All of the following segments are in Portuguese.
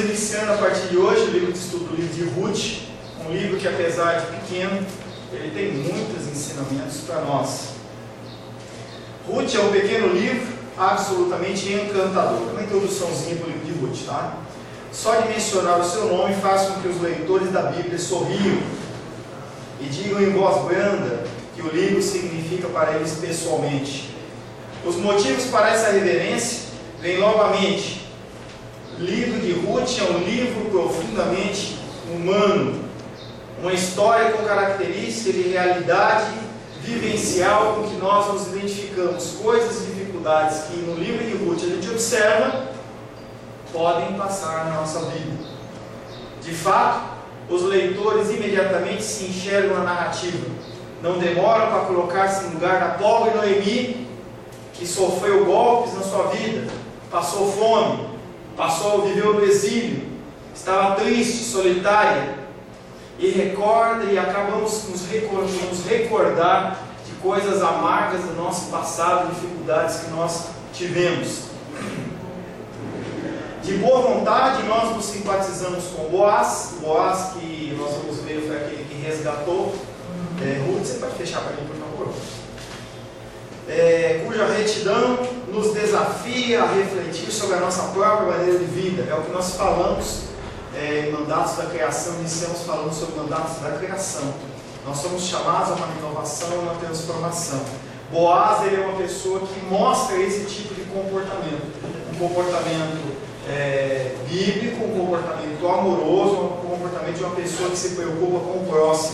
iniciando a partir de hoje o livro de estudo do livro de Ruth, um livro que, apesar de pequeno, ele tem muitos ensinamentos para nós. Ruth é um pequeno livro absolutamente encantador. Uma introduçãozinha para o livro de Ruth, tá? Só de mencionar o seu nome faz com que os leitores da Bíblia sorriam e digam em voz branda que o livro significa para eles pessoalmente. Os motivos para essa reverência vêm logo à mente. O livro de Ruth é um livro profundamente humano, uma história com características de realidade vivencial com que nós nos identificamos, coisas e dificuldades que no livro de Ruth a gente observa, podem passar na nossa vida. De fato, os leitores imediatamente se enxergam na narrativa, não demoram para colocar-se no lugar da pobre Noemi, que sofreu golpes na sua vida, passou fome, viveu no exílio, estava triste, solitária, e acabamos nos recordar de coisas amargas do nosso passado, dificuldades que nós tivemos. De boa vontade, nós nos simpatizamos com Boaz, que nós vamos ver foi aquele que resgatou Ruth. Você pode fechar para mim, por favor? Cuja retidão nos desafia a refletir sobre a nossa própria maneira de vida. É o que nós falamos em Mandatos da Criação, iniciamos falando sobre Mandatos da Criação. Nós somos chamados a uma renovação, a uma transformação. Boaz, ele é uma pessoa que mostra esse tipo de comportamento, um comportamento bíblico, um comportamento amoroso, um comportamento de uma pessoa que se preocupa com o próximo.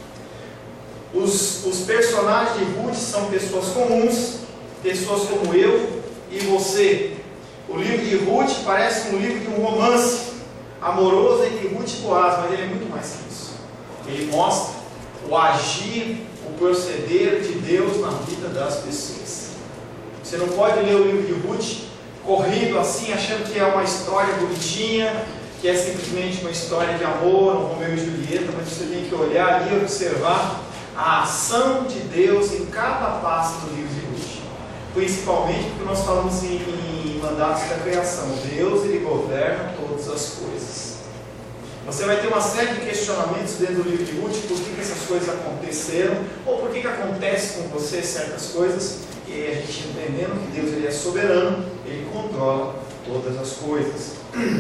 Os personagens de Ruth são pessoas comuns, pessoas como eu e você. O livro de Ruth parece um livro de um romance amoroso entre Ruth e Boaz, mas ele é muito mais que isso. Ele mostra o agir, o proceder de Deus na vida das pessoas. Você não pode ler o livro de Ruth corrido assim, achando que é uma história bonitinha, que é simplesmente uma história de amor, um Romeu e Julieta, mas você tem que olhar ali e observar a ação de Deus em cada passo do livro de Ruth. Principalmente porque nós falamos em Mandatos da Criação. Deus, ele governa todas as coisas. Você vai ter uma série de questionamentos dentro do livro de Ruth, por que essas coisas aconteceram, ou por que acontece com você certas coisas, e a gente entendendo que Deus, ele é soberano, ele controla todas as coisas.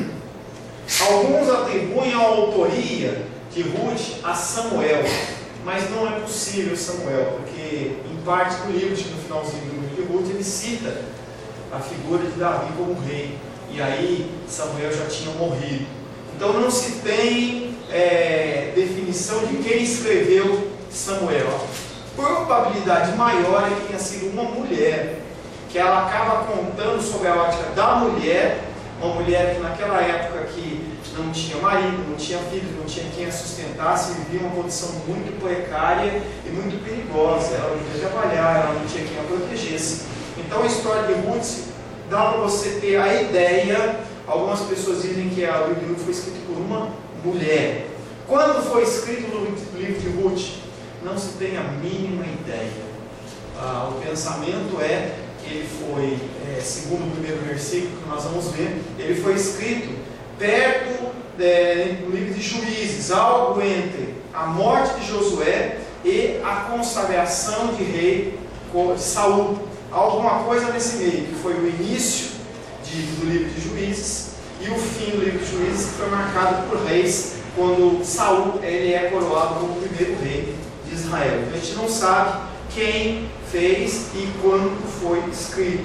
Alguns atribuem a autoria de Ruth a Samuel, mas não é possível Samuel, porque em parte do livro, no finalzinho do livro de Ruth, ele cita a figura de Davi como rei, e aí Samuel já tinha morrido. Então não se tem definição de quem escreveu Samuel. A probabilidade maior é que tenha sido uma mulher, que ela acaba contando sobre a ótica da mulher, uma mulher que naquela época que não tinha marido, não tinha filhos, não tinha quem a sustentasse, vivia uma condição muito precária e muito perigosa. Ela não podia trabalhar, ela não tinha quem a protegesse. Então a história de Ruth dá para você ter a ideia. Algumas pessoas dizem que o livro de Ruth foi escrito por uma mulher. Quando foi escrito o livro de Ruth? Não se tem a mínima ideia. O pensamento é que ele foi, segundo o primeiro versículo que nós vamos ver, ele foi escrito perto do livro de Juízes, algo entre a morte de Josué e a consagração de rei de Saul. Alguma coisa nesse meio, que foi o início do livro de Juízes e o fim do livro de Juízes, que foi marcado por reis, quando Saul ele é coroado como o primeiro rei de Israel. A gente não sabe quem fez e quando foi escrito.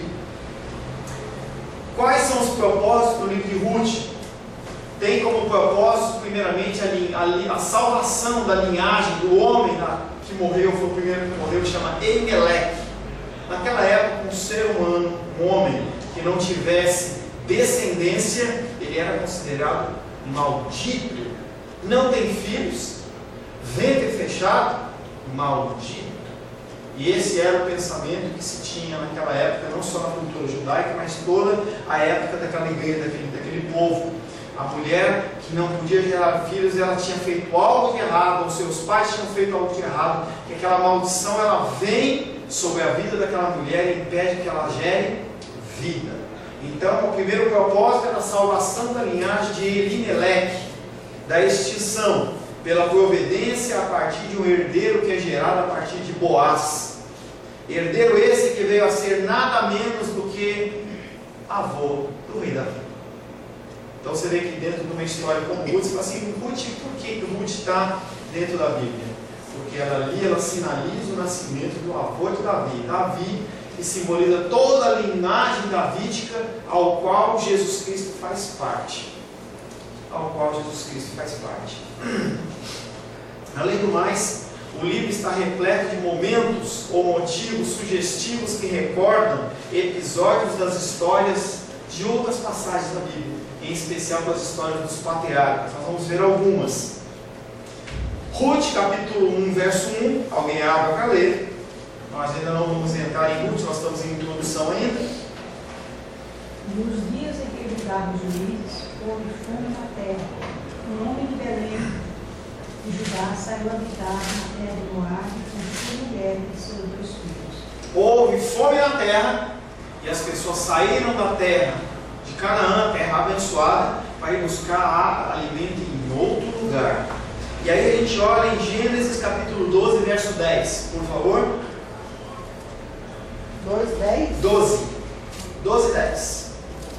Quais são os propósitos do livro de Ruth? Tem como propósito, primeiramente, a salvação da linhagem do homem que morreu, foi o primeiro que morreu, que chama Emelec. Naquela época, um ser humano, um homem, que não tivesse descendência, ele era considerado maldito. Não tem filhos, ventre fechado, maldito. E esse era o pensamento que se tinha naquela época, não só na cultura judaica, mas toda a época daquela igreja, daquele povo. A mulher que não podia gerar filhos, ela tinha feito algo de errado, os seus pais tinham feito algo de errado, que aquela maldição ela vem sobre a vida daquela mulher e impede que ela gere vida. Então, o primeiro propósito era a salvação da linhagem de Elimeleque, da extinção, pela providência a partir de um herdeiro que é gerado a partir de Boaz. Herdeiro esse que veio a ser nada menos do que avô do rei Davi. Então você vê que dentro de uma história como Ruth, você fala assim, Ruth, por que Ruth está dentro da Bíblia? Porque ela sinaliza o nascimento do avô de Davi. Davi, que simboliza toda a linhagem davídica ao qual Jesus Cristo faz parte. Além do mais, o livro está repleto de momentos ou motivos sugestivos que recordam episódios das histórias de outras passagens da Bíblia, em especial das histórias dos patriarcas. Nós vamos ver algumas. Ruth, capítulo 1, verso 1. Alguém abre para ler. Nós ainda não vamos entrar em Ruth, nós estamos em introdução ainda. Nos dias em que julgavam os juízes, houve fome na terra. Um homem de Belém, de Judá, saiu habitar na terra de Moabe com sua mulher e seus 2 filhos. Houve fome na terra, e as pessoas saíram da terra de Canaã, terra abençoada, para ir buscar alimento em outro lugar. E aí a gente olha em Gênesis capítulo 12, verso 10, por favor. 2:10? 12, 10.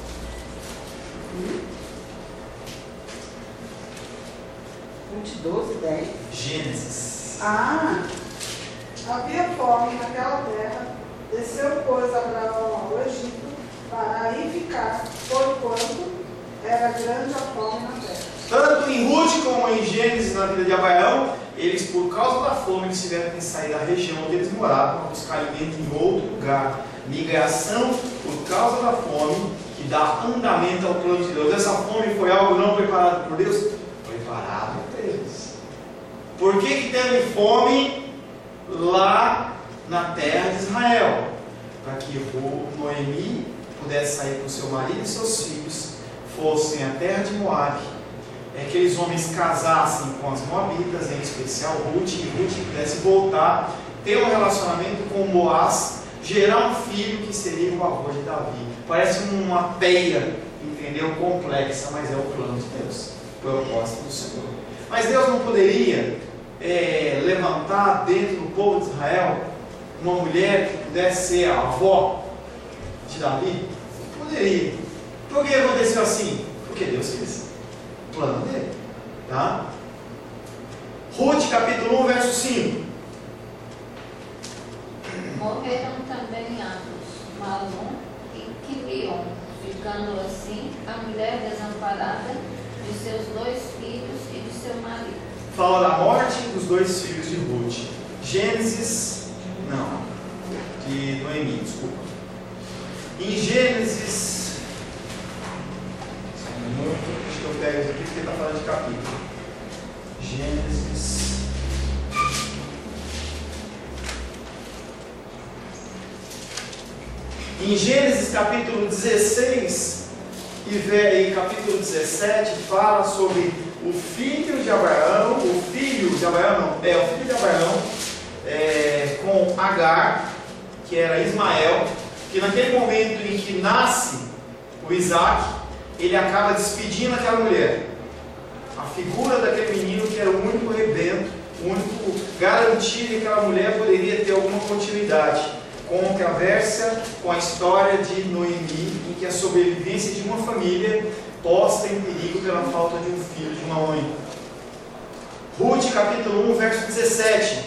Ruth 12:10. Gênesis. Havia fome naquela terra, desceu, pois, Abraão ao Egito para aí ficar, porquanto era grande a fome na terra. Tanto em Ruth como em Gênesis, na vida de Abraão, eles, por causa da fome, eles tiveram que sair da região onde eles moravam para buscar alimento em outro lugar. Migração por causa da fome, que dá andamento ao plano de Deus. Essa fome foi algo não preparado por Deus? Preparado por Deus. Por que teve fome lá na terra de Israel? Para que Noemi pudesse sair com seu marido e seus filhos, fossem à terra de Moabe. Aqueles homens casassem com as moabitas, em especial Ruth, e Ruth pudesse voltar, ter um relacionamento com Boaz, gerar um filho que seria o avô de Davi. Parece uma peia, entendeu? Complexa, mas é o plano de Deus, o propósito do Senhor. Mas Deus não poderia levantar dentro do povo de Israel uma mulher que pudesse ser a avó de Davi? Não poderia. Por que aconteceu assim? Porque Deus quis. Plano dele, tá? Ruth capítulo 1, verso 5. Morreram também ambos, Malom e Quilion, ficando assim a mulher desamparada de seus 2 filhos e de seu marido. Fala da morte dos 2 filhos de Ruth. Gênesis, não, de Noemi, desculpa. Em Gênesis, acho que eu pego isso aqui porque está falando de capítulo. Gênesis. Em Gênesis capítulo 16 e capítulo 17 fala sobre o filho de Abraão, o filho de Abraão com Agar, que era Ismael, que naquele momento em que nasce o Isaac, ele acaba despedindo aquela mulher. A figura daquele menino que era o único rebento, o único garantia que aquela mulher poderia ter alguma continuidade. Conversa com a história de Noemi, em que a sobrevivência de uma família posta em perigo pela falta de um filho, de uma mãe. Ruth capítulo 1, verso 17.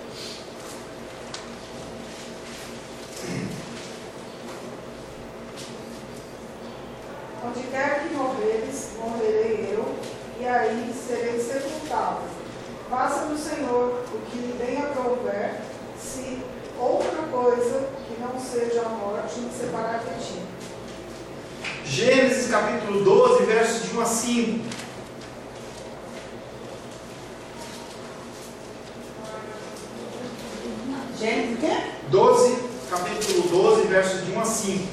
Onde quer que morreres, morrerei eu, e aí serei sepultado. Faça-me o Senhor o que lhe bem aprouver, se outra coisa que não seja a morte me separar de ti. Gênesis capítulo 12, versos de 1 a 5. Gênesis o quê? 12, capítulo 12, versos de 1 a 5.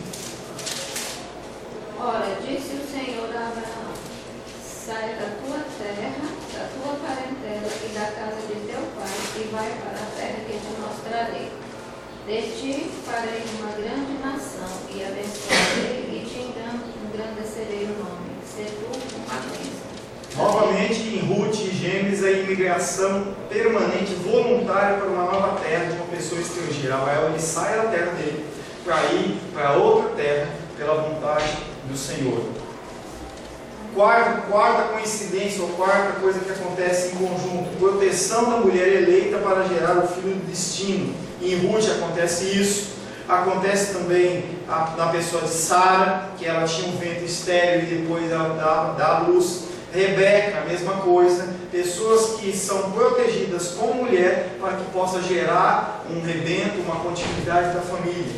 Ora, disse o Senhor a Abraão: sai da tua terra, da tua parentela e da casa de teu pai, e vai para a terra que te mostrarei. De ti farei uma grande nação, e abençoarei e te engrandecerei o nome, se tu uma bênção. Novamente, em Ruth e Gênesis, a imigração permanente, voluntária para uma nova terra de uma pessoa estrangeira. Abraão, ele sai da terra dele para ir para outra terra pela vontade do Senhor. Quarta coincidência, ou quarta coisa que acontece em conjunto: proteção da mulher eleita para gerar o filho do destino. Em Ruth acontece isso. Acontece também na pessoa de Sara, que ela tinha um ventre estéril e depois ela dá à luz. Rebeca, a mesma coisa. Pessoas que são protegidas como mulher para que possa gerar um rebento, uma continuidade da família.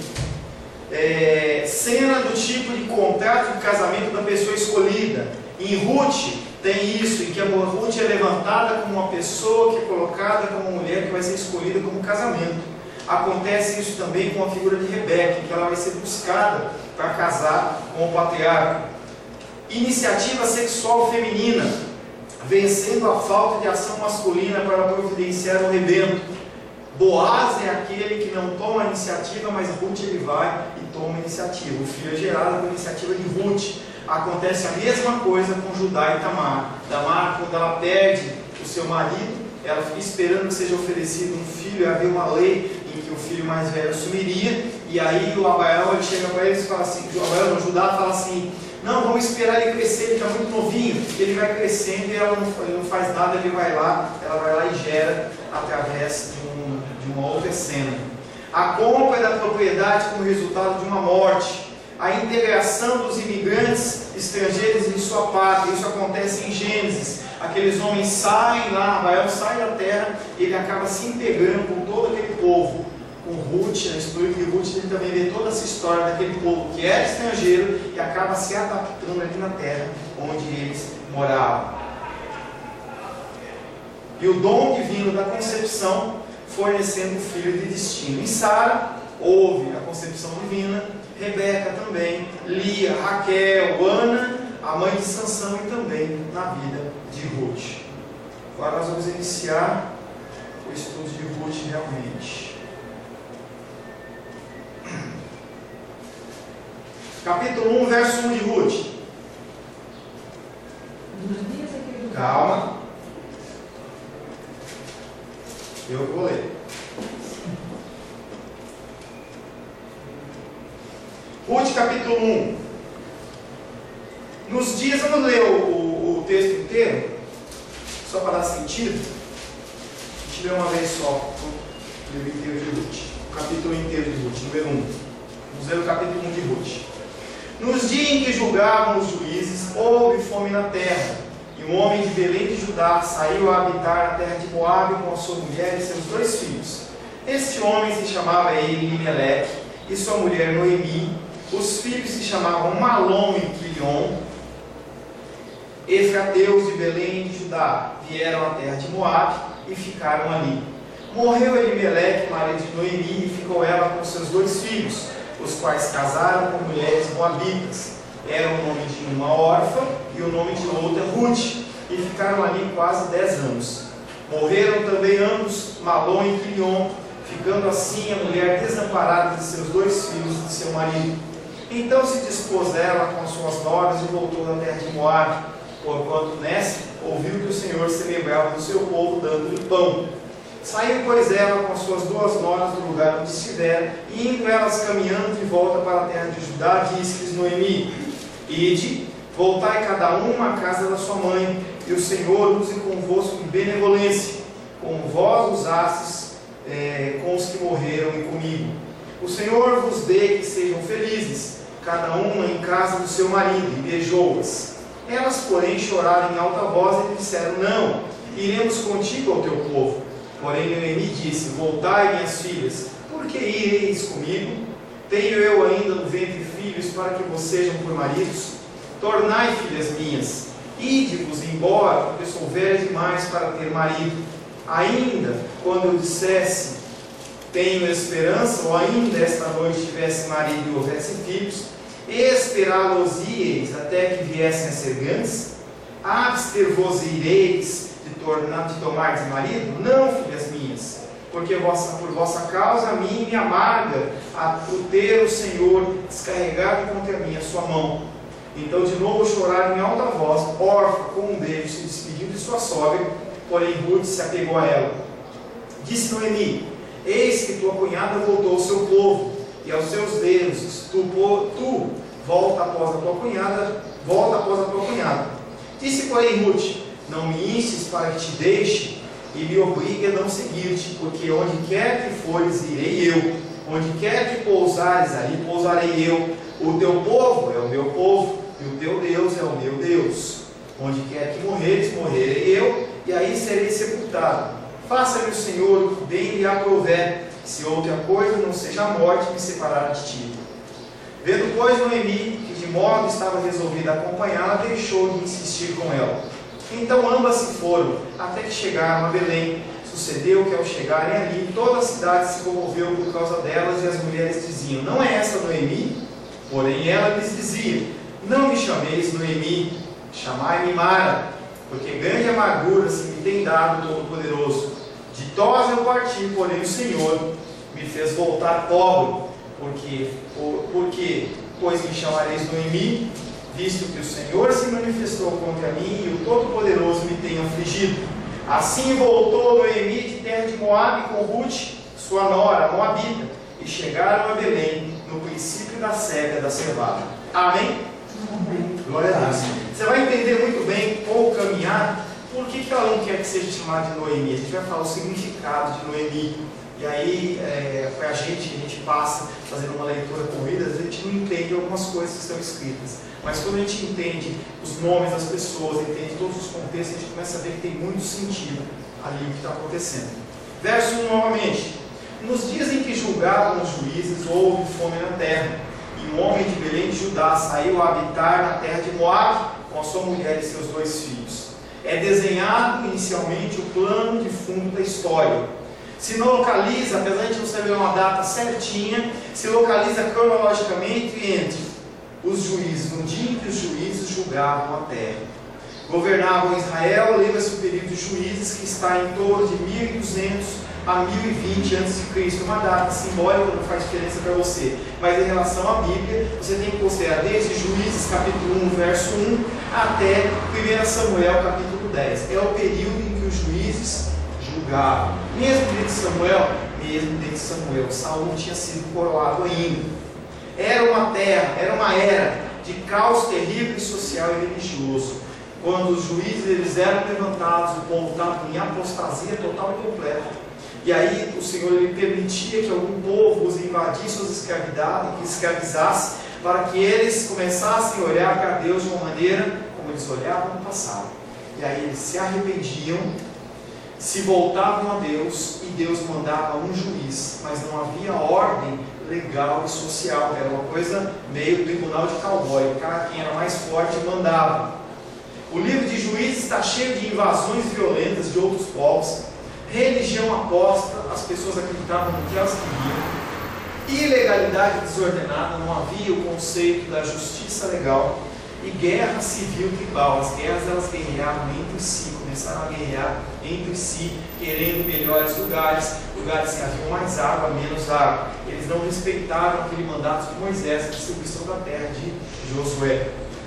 Cena do tipo de contrato de casamento da pessoa escolhida. Em Ruth tem isso, em que a Ruth é levantada como uma pessoa que é colocada como uma mulher que vai ser escolhida como casamento. Acontece isso também com a figura de Rebeca, que ela vai ser buscada para casar com o patriarca. Iniciativa sexual feminina, vencendo a falta de ação masculina para providenciar o rebento. Boaz é aquele que não toma a iniciativa, mas Ruth ele vai e toma a iniciativa. O filho é gerado por iniciativa de Ruth. Acontece a mesma coisa com Judá e Tamar. Tamar, quando ela perde o seu marido, ela fica esperando que seja oferecido um filho, e havia uma lei em que o filho mais velho assumiria, e aí o Abraão ele chega para eles e fala assim, o Judá fala assim: não, vamos esperar ele crescer, ele está muito novinho. Ele vai crescendo e ele não faz nada, ela vai lá e gera através de uma outra cena. A compra da propriedade como resultado de uma morte. A integração dos imigrantes estrangeiros em sua pátria. Isso acontece em Gênesis. Aqueles homens saem lá, Abraão sai da terra, ele acaba se integrando com todo aquele povo. Com Ruth, na história de Ruth, ele também vê toda essa história daquele povo que era estrangeiro e acaba se adaptando aqui na terra onde eles moravam. E o dom divino da concepção fornecendo o filho de destino. Em Sara houve a concepção divina, Rebeca também, Lia, Raquel, Ana, a mãe de Sansão, e também na vida de Ruth. Agora nós vamos iniciar o estudo de Ruth realmente. Capítulo 1, verso 1 de Ruth. Calma. Eu vou ler. Ruth, capítulo 1. Nos dias, vamos ler o texto inteiro, só para dar sentido. A gente lê uma vez só o livro inteiro de Ruth. O capítulo inteiro de Ruth, número 1. Vamos ler o capítulo 1 de Ruth. Nos dias em que julgavam os juízes, houve fome na terra, e um homem de Belém de Judá saiu a habitar a terra de Moabe com a sua mulher e seus 2 filhos. Este homem se chamava Elimeleque, e sua mulher Noemi. Os filhos se chamavam Malom e Quilion. Efrateus de Belém de Judá vieram à terra de Moabe e ficaram ali. Morreu Elimeleque, marido de Noemi, e ficou ela com seus 2 filhos, os quais casaram com mulheres moabitas. Era o nome de uma órfã e o nome de outra Ruth, e ficaram ali quase 10 anos. Morreram também ambos, Malom e Quilion, ficando assim a mulher desamparada de seus 2 filhos e de seu marido. Então se dispôs ela com as suas noras e voltou da terra de Moabe, porquanto nessa ouviu que o Senhor se lembrava do seu povo, dando-lhe pão. Saiu, pois, ela com as suas 2 noras do lugar onde estivera, e indo elas caminhando de volta para a terra de Judá, disse-lhes Noemi: Ide, voltai cada uma à casa da sua mãe, e o Senhor use convosco de benevolência, como vós usastes com os que morreram e comigo. O Senhor vos dê que sejam felizes, cada uma em casa do seu marido, e beijou-as. Elas, porém, choraram em alta voz e lhe disseram: Não, iremos contigo ao teu povo. Porém Noemi disse: Voltai, minhas filhas, por que ireis comigo? Tenho eu ainda no ventre filhos para que vos sejam por maridos? Tornai, filhas minhas, ide-vos embora, porque sou velha demais para ter marido. Ainda quando eu dissesse: tenho esperança, ou ainda esta noite tivesse marido e houvesse filhos, esperá-los-ieis até que viessem a ser grandes? Abster-vos-ireis de tomar de marido? Não, filhas minhas, porque por vossa causa a mim me amarga por ter o Senhor descarregado contra mim a sua mão. Então de novo choraram em alta voz. Orfa, como um deles, se despediu de sua sogra, porém Ruth se apegou a ela. Disse Noemi: eis que tua cunhada voltou ao seu povo e aos seus deuses. Tu volta após a tua cunhada. Disse, porém, Ruth: não me instes para que te deixe e me obrigue a não seguir-te, porque onde quer que fores, irei eu. Onde quer que pousares, ali pousarei eu. O teu povo é o meu povo, e o teu Deus é o meu Deus. Onde quer que morreres, morrerei eu, e aí serei sepultado. Faça-me o Senhor o que bem lhe aprouver, se outra coisa não seja a morte me separar de ti. Vendo, pois, Noemi, que de modo estava resolvida a acompanhá-la, deixou de insistir com ela. Então ambas se foram, até que chegaram a Belém. Sucedeu que ao chegarem ali, toda a cidade se comoveu por causa delas, e as mulheres diziam: não é essa Noemi? Porém ela lhes dizia: não me chameis Noemi, chamai-me Mara, porque grande amargura se me tem dado Todo-Poderoso. Ditosa eu parti, porém o Senhor me fez voltar pobre. Pois me chamareis Noemi, visto que o Senhor se manifestou contra mim e o Todo-Poderoso me tem afligido. Assim voltou Noemi de terra de Moabe com Ruth, sua nora, moabita, e chegaram a Belém no princípio da cega da cevada. Amém? Amém. Glória a Deus. Você vai entender muito bem como caminhar. Por que ela não quer que seja chamada de Noemi? A gente vai falar o significado de Noemi. E aí, a gente passa fazendo uma leitura corrida, a gente não entende algumas coisas que estão escritas. Mas quando a gente entende os nomes das pessoas, entende todos os contextos, a gente começa a ver que tem muito sentido ali o que está acontecendo. Verso 1 novamente. Nos dias em que julgavam os juízes, houve fome na terra, e um homem de Belém de Judá saiu a habitar na terra de Moabe com a sua mulher e seus 2 filhos. É desenhado inicialmente o plano de fundo da história. Se não localiza, apesar de a gente não saber uma data certinha, se localiza cronologicamente entre os juízes, no dia em que os juízes julgavam a terra. Governavam Israel, lembra-se o período de juízes, que está em torno de 1200 a 1020 a.C., uma data simbólica, não faz diferença para você, mas em relação à Bíblia, você tem que considerar desde Juízes capítulo 1, verso 1, até 1 Samuel capítulo 10, é o período em que os juízes julgavam. Mesmo dentro de Samuel, Saul não tinha sido coroado ainda. Era uma terra, era uma era de caos terrível e social e religioso. Quando os juízes eles eram levantados, o povo estava em apostasia total e completa. E aí o Senhor ele permitia que algum povo os invadisse, os escravizasse, para que eles começassem a olhar para Deus de uma maneira como eles olhavam no passado. E aí eles se arrependiam, se voltavam a Deus, e Deus mandava um juiz, mas não havia ordem legal e social, era uma coisa meio tribunal de cowboy, o cara quem era mais forte mandava. O livro de Juízes está cheio de invasões violentas de outros povos, religião aposta, as pessoas acreditavam no que elas queriam, ilegalidade desordenada, não havia o conceito da justiça legal, e guerra civil tribal. As guerras elas guerreavam entre si, começaram a guerrear entre si, querendo melhores lugares que haviam mais água, menos água. Eles não respeitaram aquele mandato de Moisés, a distribuição da terra de Josué.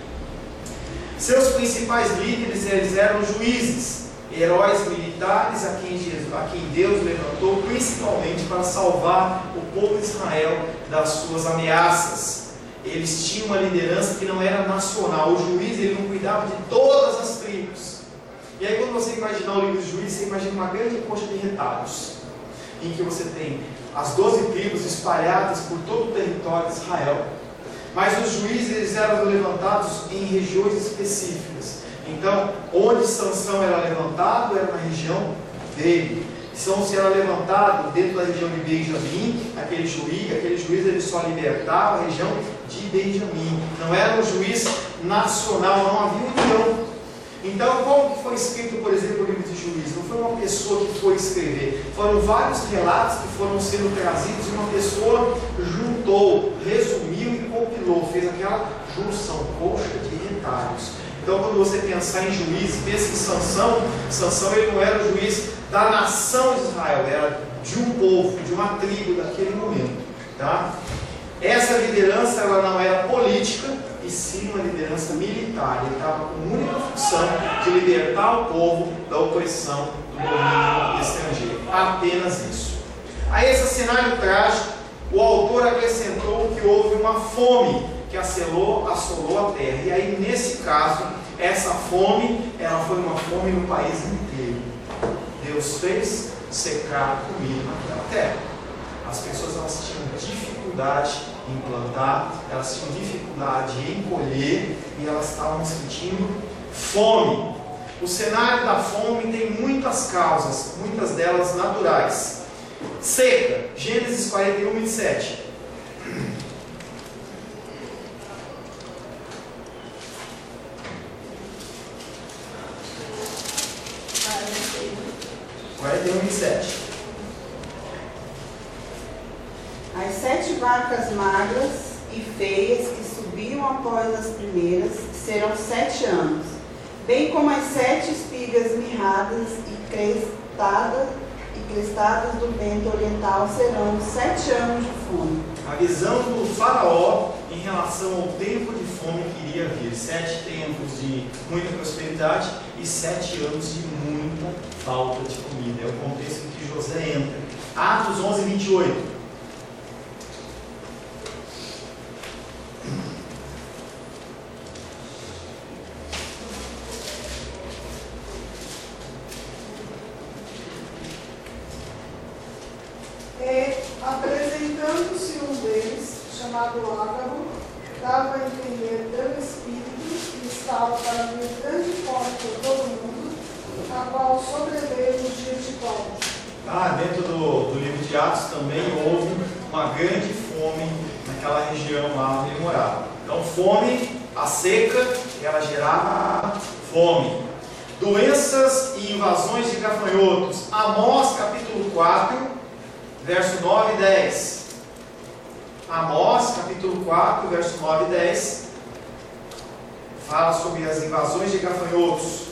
Seus principais líderes eles eram juízes, heróis militares a quem Deus levantou principalmente para salvar o povo de Israel das suas ameaças. Eles tinham uma liderança que não era nacional. O juiz ele não cuidava de todas as tribos. E aí quando você imaginar o livro de Juízes, você imagina uma grande coxa de retalhos, em que você tem as 12 tribos espalhadas por todo o território de Israel. Mas os juízes eles eram levantados em regiões específicas. Então, onde Sansão era levantado era na região dele. Se era levantado dentro da região de Benjamim, aquele juiz ele só libertava a região de Benjamim. Não era um juiz nacional, não havia união. Então, como que foi escrito, por exemplo, o livro de Juízes? Não foi uma pessoa que foi escrever. Foram vários relatos que foram sendo trazidos e uma pessoa juntou, resumiu e compilou, fez aquela junção, coxa de retalhos. Então, quando você pensar em Juízes, pensa em Sansão. Sansão ele não era o juiz da nação de Israel, era de um povo, de uma tribo daquele momento. Tá? Essa liderança ela não era política, e sim uma liderança militar. Ele estava com a única função de libertar o povo da opressão do domínio estrangeiro. Apenas isso. A esse cenário trágico, o autor acrescentou que houve uma fome que assolou a terra. E aí, nesse caso, essa fome, ela foi uma fome no país inteiro. Deus fez secar comida naquela terra. As pessoas elas tinham dificuldade em plantar, elas tinham dificuldade em colher e elas estavam sentindo fome. O cenário da fome tem muitas causas, muitas delas naturais. Seca, Gênesis 41, 27. As 7 vacas magras e feias que subiam após as primeiras serão 7 anos, bem como as 7 espigas mirradas e crestadas do vento oriental serão 7 anos de fome. A visão do faraó em relação ao tempo de fome que iria vir. 7 tempos de muita prosperidade e 7 anos de muita falta de comida. É o contexto em que José entra. Atos 11, 28. Apresentando-se um deles, chamado Ágabo, dava a entender pelo Espírito que estava para vir grande fome por todo mundo, a qual sobreveio nos dias de Paulo. Dentro do livro de Atos também houve uma grande fome naquela região lá onde ele morava. Então, fome, a seca, ela gerava fome. Doenças e invasões de gafanhotos. Amós, capítulo 4. Verso 9 e 10. Amós, capítulo 4, verso 9 e 10. Fala sobre as invasões de gafanhotos.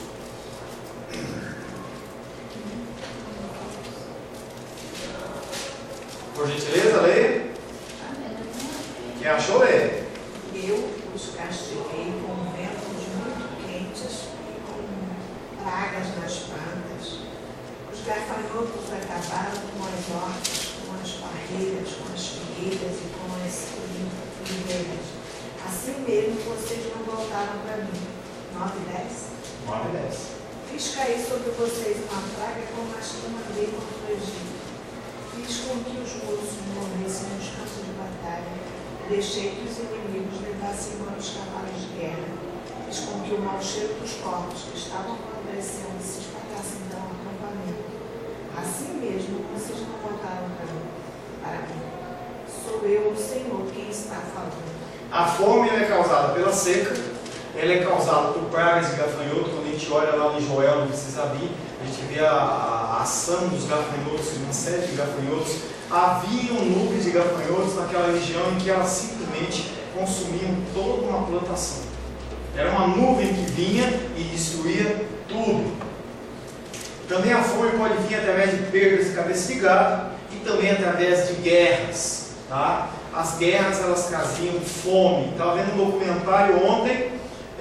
Por gentileza, leia. Quem achou, leia. Eu os castiguei com ventos muito quentes e com pragas nas plantas. Os gafanhotos acabaram com as hortas, com as parreiras, com as figueiras e com as oliveiras. Assim mesmo vocês não voltaram para mim. 9 e 10. 9 e 10. Fiz cair sobre vocês uma praga como as que mandei contra o Egito. Fiz com que os moços morressem nos campos de batalha e deixei que os inimigos levassem embora os cavalos de guerra. Fiz com que o mau cheiro dos corpos que estavam apodrecendo se espalhassem então ao acampamento. Assim mesmo, vocês não voltaram para mim. Sou eu, o Senhor, quem está falando. A fome é causada pela seca, ela é causada por pragas de gafanhoto. Quando a gente olha lá em Joel, não precisa abrir, a gente vê a ação dos gafanhotos, uma série de gafanhotos. Havia um núcleo de gafanhotos naquela região em que elas simplesmente consumiam toda uma plantação. Era uma nuvem que vinha e destruía tudo. Também a fome pode vir através de perdas de cabeça de gado e também através de guerras. Tá? As guerras elas traziam fome. Estava vendo um documentário ontem,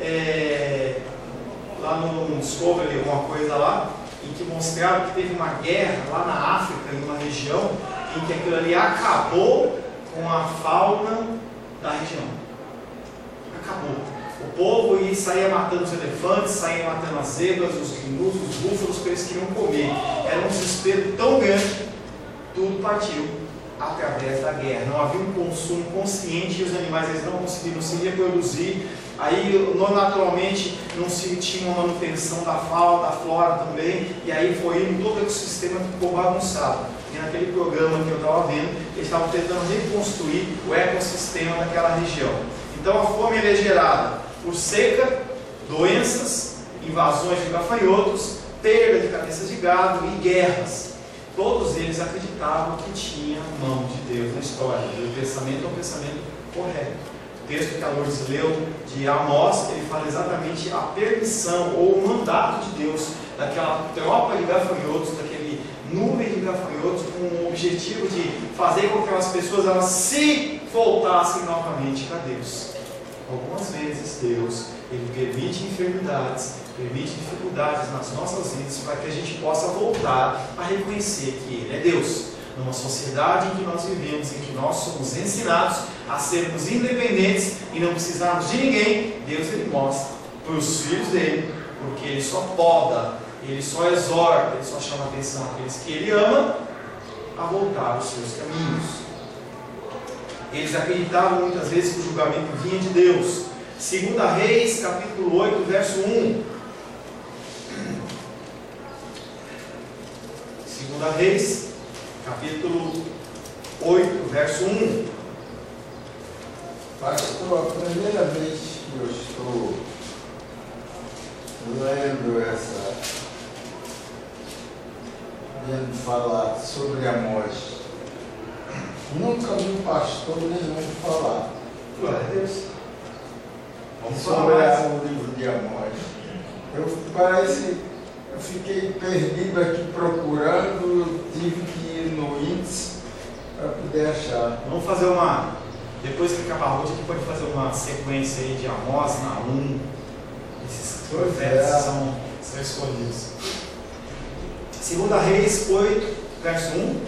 lá no Discovery, alguma coisa lá, em que mostrava que teve uma guerra lá na África, em uma região, em que aquilo ali acabou com a fauna da região. Acabou. O povo ia sair matando os elefantes, saía matando as zebras, os gnus, os búfalos que eles queriam comer. Era um desespero tão grande, tudo partiu através da guerra. Não havia um consumo consciente e os animais eles não conseguiram se reproduzir. Aí, naturalmente, não se tinha uma manutenção da fauna, da flora também, e aí foi indo todo o ecossistema que ficou bagunçado. E naquele programa que eu estava vendo, eles estavam tentando reconstruir o ecossistema daquela região. Então a fome é gerada por seca, doenças, invasões de gafanhotos, perda de cabeças de gado e guerras. Todos eles acreditavam que tinha mão de Deus na história. O pensamento é um pensamento correto. O texto que a Lourdes leu de Amós, ele fala exatamente a permissão ou o mandato de Deus daquela tropa de gafanhotos, daquele nuvem de gafanhotos com o objetivo de fazer com que aquelas pessoas elas se voltassem novamente para Deus. Algumas vezes Deus ele permite enfermidades, permite dificuldades nas nossas vidas para que a gente possa voltar a reconhecer que Ele é Deus. Numa sociedade em que nós vivemos, em que nós somos ensinados a sermos independentes e não precisarmos de ninguém, Deus ele mostra para os filhos dele, porque Ele só poda, Ele só exorta, Ele só chama a atenção àqueles que Ele ama a voltar aos seus caminhos. Eles acreditavam muitas vezes que o julgamento vinha de Deus. 2 Reis, capítulo 8, verso 1. 2 Reis, capítulo 8, verso 1. Pastor, a primeira vez que eu estou lendo vendo falar sobre Amós, nunca vi um pastor nenhum falar. Glória a Deus. Vamos Sobre falar o livro de Amós. Eu fiquei perdido aqui procurando, tive que ir no índice para poder achar. Vamos fazer depois que acabar a Ruth, a gente pode fazer uma sequência aí de Amós, Naum. Esses profetas são escolhidos. 2 Reis 8, verso 1.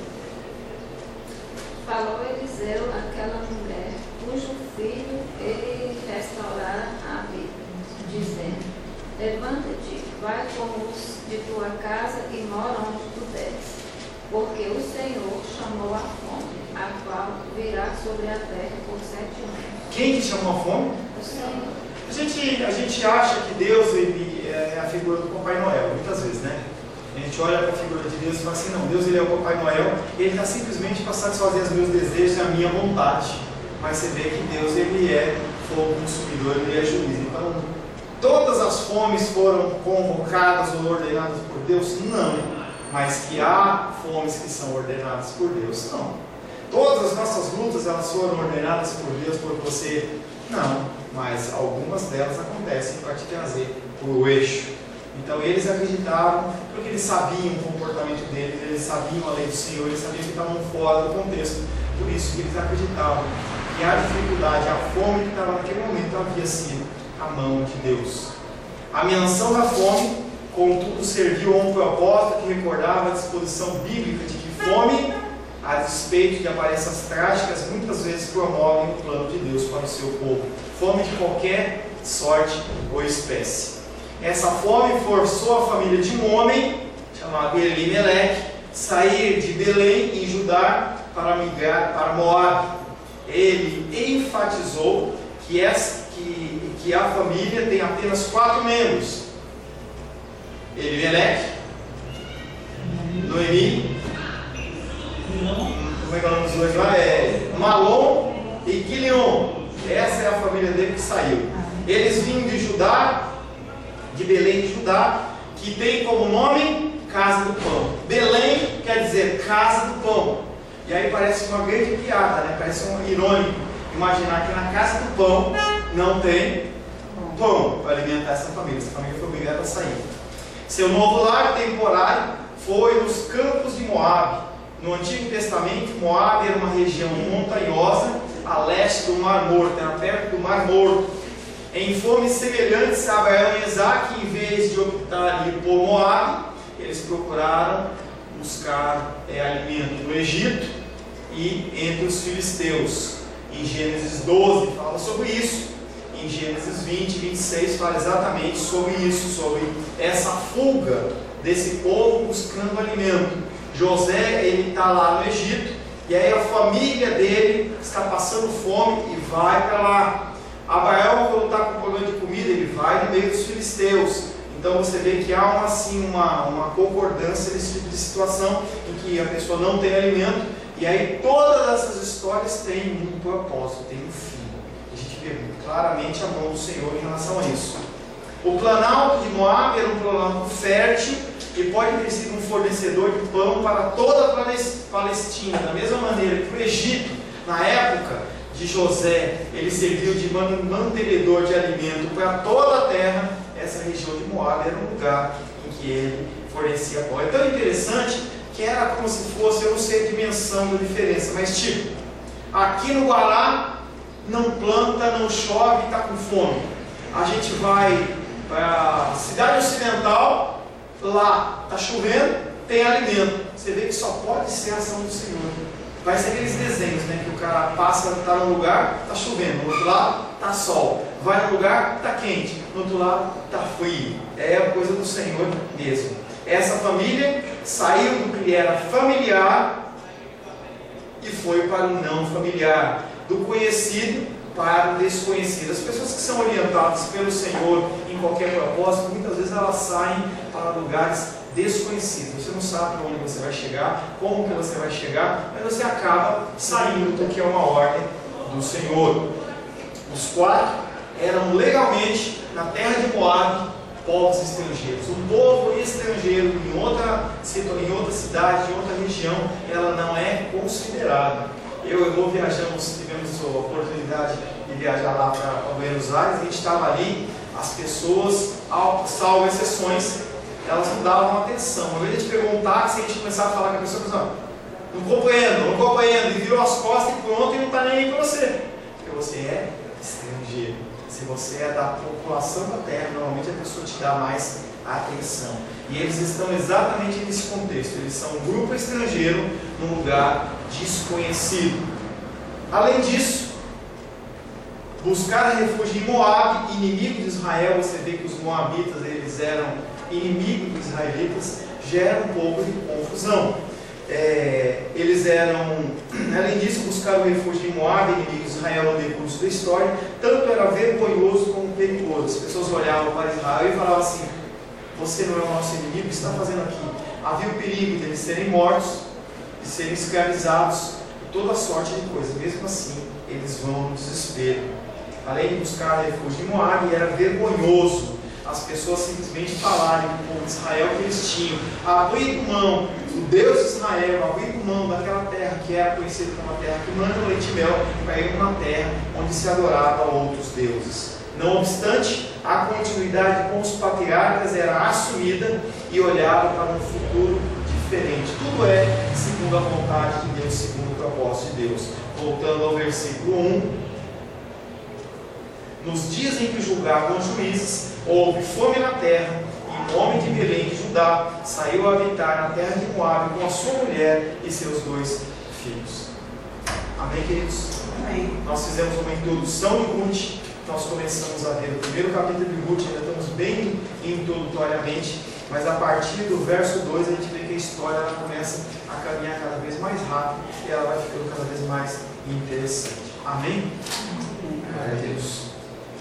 Falou Eliseu àquela mulher, cujo filho ele restaurara a vida, dizendo: levanta-te, vai com os de tua casa e mora onde puderes, porque o Senhor chamou a fome, a qual virá sobre a terra por 7 anos. Quem que chamou a fome? O Senhor. A gente acha que Deus ele é a figura do Papai Noel, muitas vezes, né? A gente olha para a figura de Deus e fala assim, não, Deus ele é o Papai Noel, ele está simplesmente para satisfazer os meus desejos e a minha vontade. Mas você vê que Deus ele é fogo consumidor, ele é juiz. Então, todas as fomes foram convocadas ou ordenadas por Deus? Não. Mas que há fomes que são ordenadas por Deus? Não. Todas as nossas lutas elas foram ordenadas por Deus, por você? Não. Mas algumas delas acontecem para te trazer para o eixo. Então eles acreditavam, porque eles sabiam o comportamento deles, eles sabiam a lei do Senhor, eles sabiam que estavam fora do contexto. Por isso que eles acreditavam que a dificuldade, a fome que estava naquele momento havia sido a mão de Deus. A menção da fome, contudo, serviu a um propósito que recordava a disposição bíblica de que fome, a despeito de aparências trágicas, muitas vezes promovem o plano de Deus para o seu povo. Fome de qualquer sorte ou espécie. Essa fome forçou a família de um homem, chamado Elimeleque, sair de Belém, em Judá, para migrar para Moabe. Ele enfatizou que a família tem apenas 4 membros: Elimeleque, Noemi, como é que é o nome dos dois lá? Malom e Quilion. Essa é a família dele que saiu. Eles vinham de Judá, de Belém de Judá, que tem como nome Casa do Pão. Belém quer dizer Casa do Pão. E aí parece uma grande piada, né? Parece um irônico imaginar que na Casa do Pão não tem pão para alimentar essa família. Essa família foi obrigada a sair. Seu novo lar temporário foi nos campos de Moabe. No Antigo Testamento, Moabe era uma região montanhosa a leste do Mar Morto, era perto do Mar Morto. Em fomes semelhantes, Abraão e Isaac, em vez de optarem por Moabe, eles procuraram buscar alimento no Egito e entre os filisteus. Em Gênesis 12 fala sobre isso. Em Gênesis 20 e 26 fala exatamente sobre isso, sobre essa fuga desse povo buscando alimento. José, ele está lá no Egito, e aí a família dele está passando fome e vai para lá. Abraão, quando está com problema de comida, ele vai no meio dos filisteus. Então você vê que há uma concordância nesse tipo de situação, em que a pessoa não tem alimento, e aí todas essas histórias têm um propósito, têm um fim. A gente vê claramente a mão do Senhor em relação a isso. O planalto de Moabe era um planalto fértil, e pode ter sido um fornecedor de pão para toda a Palestina, da mesma maneira que o Egito, na época de José, ele serviu de mantenedor de alimento para toda a terra. Essa região de Moabe era um lugar em que ele fornecia pão. É tão interessante que era como se fosse, eu não sei a dimensão da diferença, mas tipo, aqui no Guará não planta, não chove e está com fome. A gente vai para a cidade ocidental, lá está chovendo, tem alimento. Você vê que só pode ser a ação do Senhor. Vai ser aqueles desenhos, né? Que o cara passa, está num lugar, está chovendo, no outro lado está sol. Vai num lugar, está quente, no outro lado está frio. É a coisa do Senhor mesmo. Essa família saiu do que era familiar e foi para o não familiar, do conhecido para o desconhecido. As pessoas que são orientadas pelo Senhor em qualquer propósito, muitas vezes elas saem para lugares desconhecidos. Você não sabe para onde você vai chegar, como que você vai chegar, mas você acaba saindo porque é uma ordem do Senhor. Os 4 eram legalmente na terra de Moabe, povos estrangeiros. Um povo estrangeiro em outra cidade, em outra região, ela não é considerada. Eu e o Rô viajamos, tivemos a oportunidade de viajar lá para Buenos Aires. A gente estava ali, as pessoas, salvo exceções, elas não davam atenção. Uma vez a gente pegou um táxi e a gente começava a falar com a pessoa, não compreendo, e virou as costas e pronto, e não está nem aí para você. Porque você é estrangeiro. Se você é da população da terra, normalmente a pessoa te dá mais atenção. E eles estão exatamente nesse contexto. Eles são um grupo estrangeiro num lugar desconhecido. Além disso, buscar refúgio em Moabe, inimigo de Israel. Você vê que os moabitas, eles eram inimigos dos israelitas, gera um pouco de confusão. Eles eram, além disso, buscaram refúgio em Moabe, inimigo de Israel, no decurso da história. Tanto era vergonhoso como perigoso. As pessoas olhavam para Israel e falavam assim: você não é o nosso inimigo, o que está fazendo aqui? Havia o perigo de eles serem mortos, de serem escravizados, toda sorte de coisas. Mesmo assim, eles vão no desespero. Além de buscar refúgio em Moabe, era vergonhoso as pessoas simplesmente falarem com o povo de Israel que eles tinham abrido mão do Deus de Israel, abrido mão daquela terra que era conhecida como a terra que manda leite e mel, para ir numa terra onde se adorava a outros deuses. Não obstante, a continuidade com os patriarcas era assumida e olhava para um futuro diferente. Tudo é segundo a vontade de Deus, segundo o propósito de Deus. Voltando ao versículo 1. Nos dias em que julgavam os juízes, houve fome na terra, e um homem de Belém de Judá saiu a habitar na terra de Moabe com a sua mulher e seus 2 filhos. Amém, queridos? Amém. Nós fizemos uma introdução de Ruth, nós começamos a ver o primeiro capítulo de Ruth, ainda estamos bem introdutoriamente, mas a partir do verso 2 a gente vê que a história ela começa a caminhar cada vez mais rápido e ela vai ficando cada vez mais interessante. Amém? Glória a Deus.